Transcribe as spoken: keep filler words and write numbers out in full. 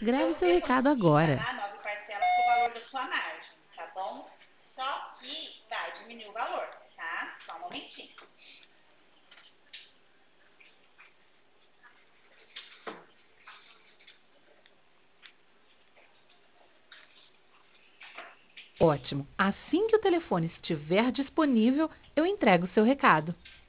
Grave Eu seu recado deposito agora. tá? Nove parcelas com o valor da sua margem, tá bom? Só que vai diminuir o valor, tá? Só um momentinho. Ótimo. Assim que o telefone estiver disponível, eu entrego o seu recado.